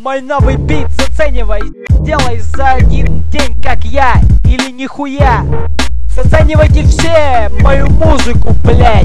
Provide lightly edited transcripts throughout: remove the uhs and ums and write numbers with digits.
Мой новый бит заценивай, делай за один день, как я, или нихуя. Заценивайте все мою музыку, блядь.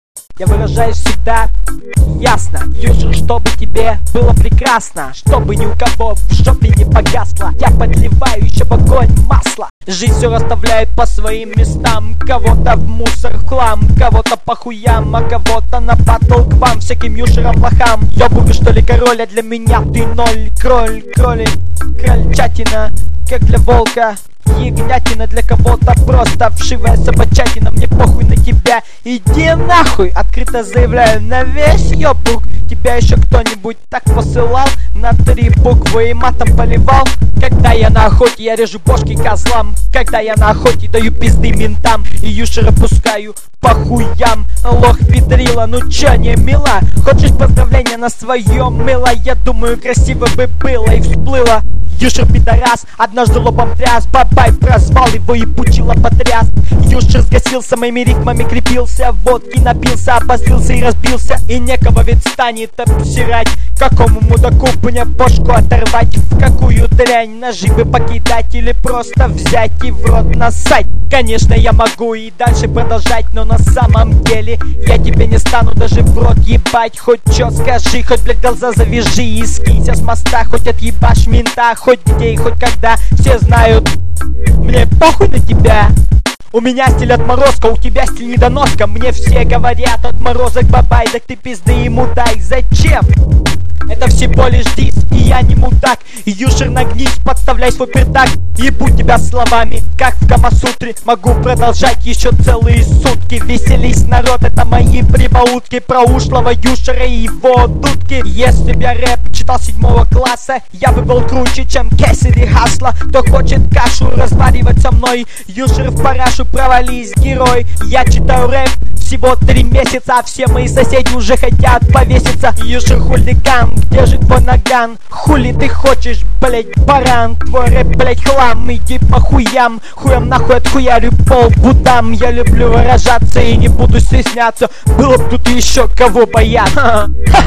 Я выражаюсь всегда ясно, Юша, чтобы тебе было прекрасно, чтобы ни у кого в жопе не погасло. Я подливаю еще в огонь масло. Жизнь все расставляет по своим местам. Кого-то в мусор, в хлам, кого-то по хуям, а кого-то на батл к вам, всяким юшерам, лохам. Ёбуга, что ли, король, а для меня ты ноль. Кроль, кролик, крольчатина, как для волка. Ягнятина, для кого-то просто вшивая собачатина. Мне похуй на тебя, иди нахуй. Открыто заявляю на весь ёбук. Тебя еще кто-нибудь так посылал? На 3 буквы и матом поливал? Когда я на охоте, я режу бошки козлам. Когда я на охоте, даю пизды ментам. И юшера пускаю по хуям. Лох педрила, ну чё не мила? Хочешь поздравления на своем мыло? Я думаю, красиво бы было и всплыло. Юшер пидорас, однажды лобом тряс. Бабай прозвал его и пучило потряс. Юшер сгасился, моими ритмами крепился. Водки напился, обозлился и разбился. И некого ведь станет обсирать. Какому мудаку мне бошку оторвать? В какую дрянь наживы покидать? Или просто взять и в рот насать? Конечно, я могу и дальше продолжать, но на самом деле я тебе не стану даже в рот ебать. Хоть чё скажи, хоть, блядь, глаза завяжи и скинься с моста. Хоть отъебашь мента, хоть где и хоть когда. Все знают, мне похуй на тебя. У меня стиль отморозка, у тебя стиль недоноска. Мне все говорят отморозок бабай, так ты пизды ему дай. Зачем? Это всего лишь дис, и я не мудак. Юшер, нагнись, подставляй свой пердак. Ебу тебя словами, как в Камасутре. Могу продолжать еще целые сутки. Веселись, народ, это мои прибаутки про ушлого Юшера и его дудки. Если б я рэп читал 7 класса, я бы был круче, чем Кэссиди Хасла. Кто хочет кашу разваривать со мной, Юшер в парашу, провались, герой. Я читаю рэп всего 3 месяца, а все мои соседи уже хотят повеситься. Юшер хулиган, где же твой наган? Хули ты хочешь, блять, баран? Твой рэп, блять, хлам, иди по хуям. Хуям нахуй отхуярю пол будам. Я люблю выражаться и не буду стесняться. Было б тут еще кого бояться.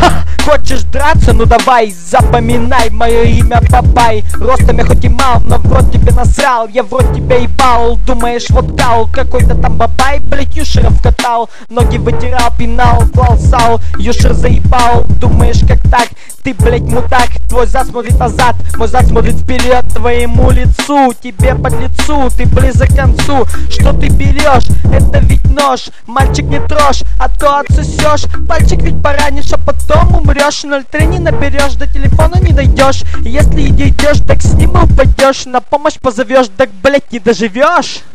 Хочешь драться? Ну давай, запоминай мое имя Бабай. Ростом я хоть и мал, но в рот тебе насрал. Я в рот тебя ебал, думаешь вот каул. Какой-то там Бабай, блять, Юшера вкатал. Ноги вытирал, пинал, клал сал. Юшер заебал, думаешь как так? Ты, блять, мудак, твой зад смотрит назад, мой зад смотрит вперед. Твоему лицу, тебе под лицу, ты близок к концу. Что ты берешь? Это ведь нож. Мальчик, не трожь, а то отсосешь. Пальчик ведь поранишь, а потом умрешь. 03 не наберешь, до телефона не дойдешь. Если и дойдешь, так с ним упадешь. На помощь позовешь, так, блять, не доживешь.